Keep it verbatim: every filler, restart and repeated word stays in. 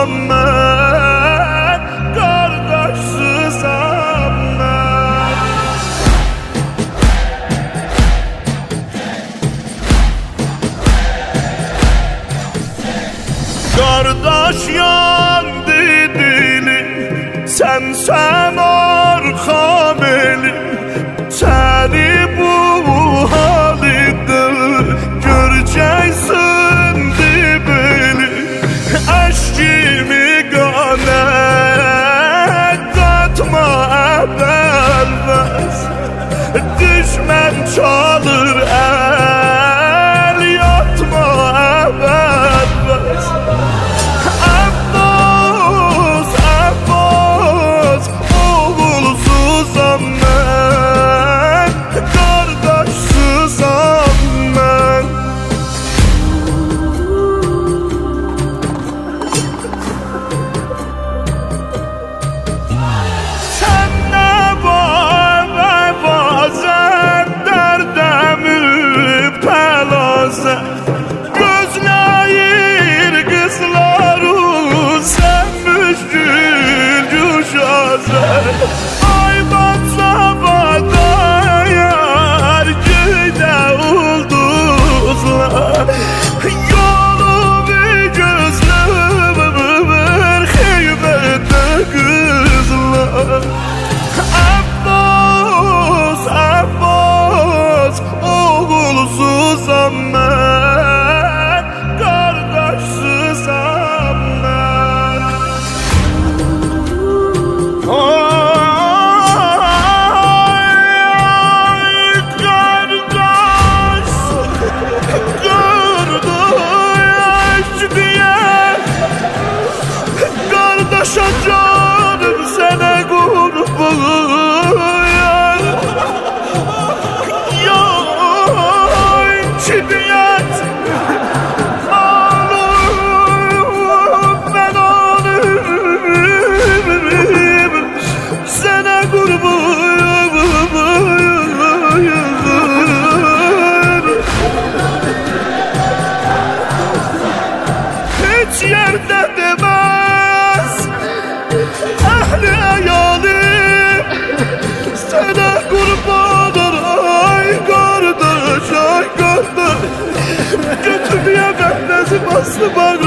kardeşsizam ben, kardeşsizam ben. Kardeş yandı dilim, sen sen arka belim. Seni bu halinde göreceksin beni. Eşkimi gane katma ebelmez. Düşman çalır el yatma ebelmez. Abbas, Abbas, oğulsuzam ben, kardeşsizam ben. Sen ne var ve bazen derde müptelazı gözleyir kızları, sen müşkül düşazer. Ay batsavada yar göyde ulduzlar, yolu bir gözlümür heybette kızlar. Abbas, Abbas, oğulsuzam ben, kardeşsizam ben. Ay kardeş, kardeş diye, kardeşe canım sana kurban. Ya şiddet ağlarım ben ağlarım sana kurban. Hiç yerde demez ehli hayalim sana kurban. Ay kardeş, ay kardeş, götürmeye ben nasıl bastı bana.